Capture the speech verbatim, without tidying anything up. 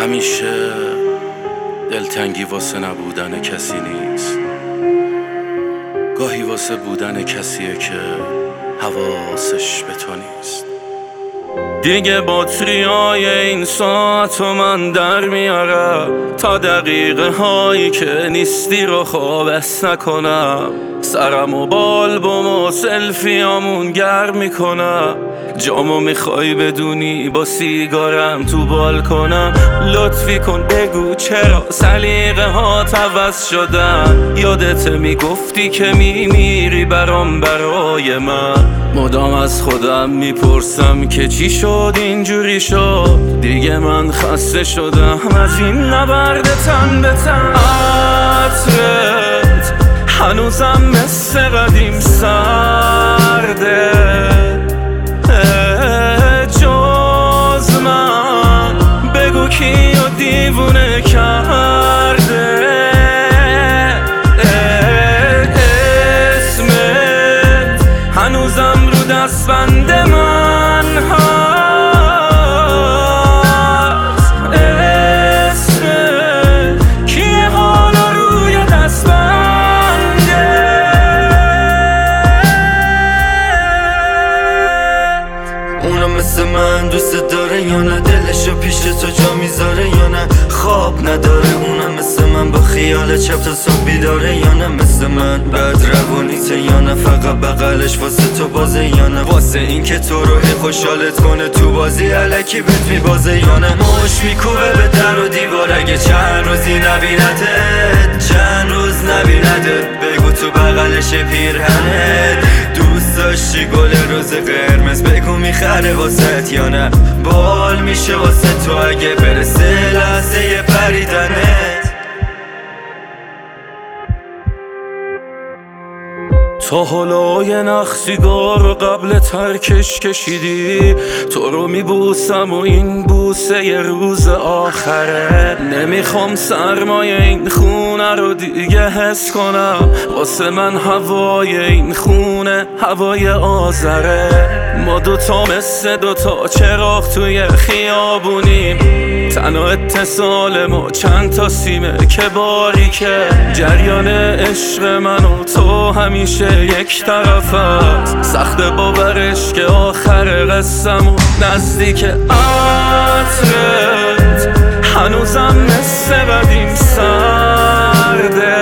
همیشه دلتنگی واسه نبودن کسی نیست، گاهی واسه بودن کسیه که حواسش به تو نیست. دیگه باتریای این ساعتو من در میارم تا دقیقه هایی که نیستی رو خوابس نکنم. سرم و بالبوم و سلفیامون گرم میکنم. جامو میخوای بدونی با سیگارم تو بالکنم. لطفی کن بگو چرا سلیقه ها عوض شدن. یادت میگفتی که میمیری برام برای من. مدام از خودم میپرسم که چی شد اینجوری شد. دیگه من خسته شدم از این نبرد تن به تن. عطرت هنوزم مثل قدیم سرده، جز من بگو کیو دیوونه کرده. اسمت هنوزم رو دستبند من هست. اسمت کیه حالا روی دستبنده. اونا مثل من دوست داره یا نه؟ دلشو پیش تو جا میذاره یا نه؟ خواب نداره اونا مثل من با خیال چپ تا صبح بیداره یا نه؟ مثل من بد روانیته یا نه؟ فقط بغلش واسه تو بازه یا نه؟ واسه این که تو رو خوشحالت کنه تو بازی الکی بهت میبازه یا نه؟ مش میکوبه به در و دیوار اگه چند روزی نبیندت، چند روز نبیندت. بگو تو بغلش پیرهنت دوست داشتی گل روز قرمز. بگو میخره واسه یا نه؟ بال میشه واسه تو اگه برسه لحظه پریدنت. تا حالا یه نخ سیگار قبل ترکش کشیدی؟ تو رو میبوسم و این بوسه یه روز آخره. نمیخوام سرمایه این خونه رو دیگه حس کنم. واسه من هوای این خونه هوای آذره. ما دوتا مثل دوتا چراغ توی خیابونیم. تنها اتصال ما چند تا سیمه که باریکه. جریان عشق من و تو همیشه یک طرف است. سخت باورش که آخر قصه‌مون نزدیک. عطرت هنوزم مثل قدیم سرده،